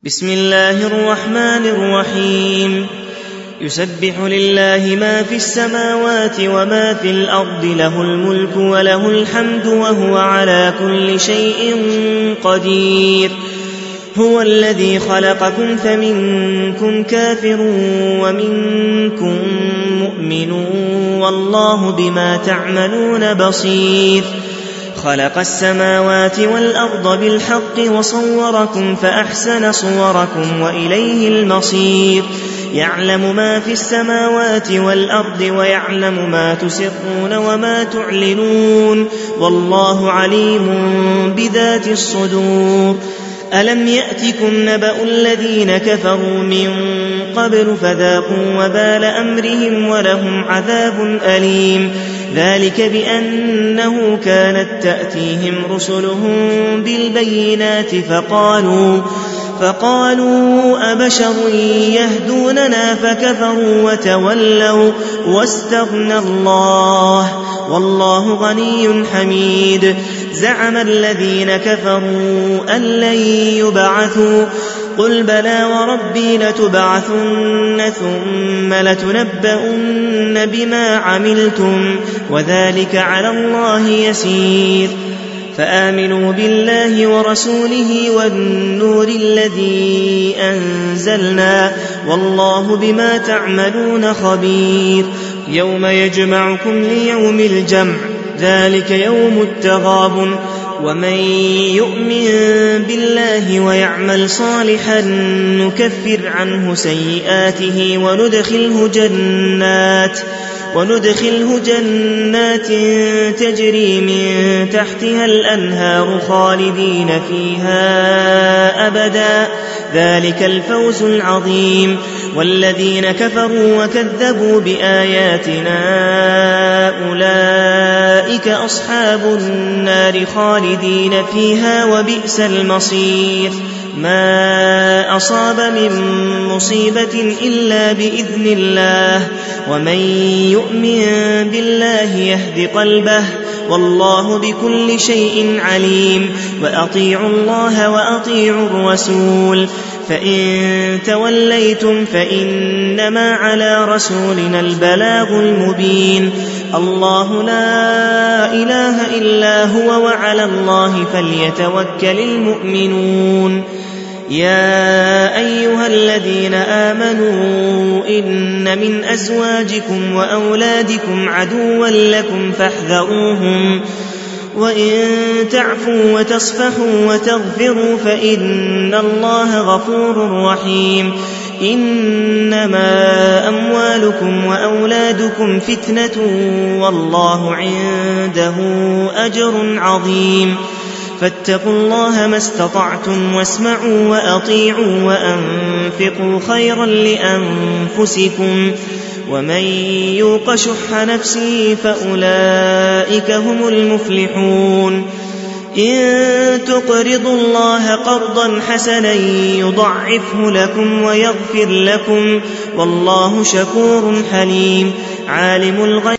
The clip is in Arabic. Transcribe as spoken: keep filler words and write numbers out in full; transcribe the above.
بسم الله الرحمن الرحيم يسبح لله ما في السماوات وما في الأرض له الملك وله الحمد وهو على كل شيء قدير هو الذي خلقكم فمنكم كافر ومنكم مؤمن والله بما تعملون بصير خلق السماوات والأرض بالحق وصوركم فأحسن صوركم وإليه المصير يعلم ما في السماوات والأرض ويعلم ما تسرون وما تعلنون والله عليم بذات الصدور ألم يأتكم نبأ الذين كفروا من قبل فذاقوا وبال أمرهم ولهم عذاب أليم ذلك بأنه كانت تأتيهم رسلهم بالبينات فقالوا فقالوا أبشر يهدوننا فكفروا وتولوا واستغنى الله والله غني حميد زعم الذين كفروا أن لن يبعثوا قل بلى وربي لتبعثن ثم لتنبؤن بما عملتم وذلك على الله يسير فآمنوا بالله ورسوله والنور الذي أنزلنا والله بما تعملون خبير يوم يجمعكم ليوم الجمع ذلك يوم التغابن ومن يؤمن بالله ويعمل صالحا نكفر عنه سيئاته وندخله جنات وندخله جنات تجري من تحتها الأنهار خالدين فيها أبدا ذلك الفوز العظيم والذين كفروا وكذبوا بآياتنا أولئك أصحاب النار خالدين فيها وبئس المصير ما أصاب من مصيبة إلا بإذن الله ومن يؤمن بالله يهد قلبه والله بكل شيء عليم وأطيعوا الله وأطيعوا الرسول فإن توليتم فإنما على رسولنا البلاغ المبين الله لا إله إلا هو وعلى الله فليتوكل المؤمنون يا أيها الذين آمنوا إن من أزواجكم وأولادكم عدوا لكم فاحذروهم وإن تعفوا وتصفحوا وتغفروا فإن الله غفور رحيم إنما أموالكم وأولادكم فتنة والله عنده أجر عظيم فاتقوا الله ما استطعتم واسمعوا وأطيعوا وأنفقوا خيرا لأنفسكم ومن يوق شح نفسه فأولئك هم المفلحون إن تقرضوا الله قرضا حسنا يضعفه لكم ويغفر لكم والله شكور حليم عالم الغيب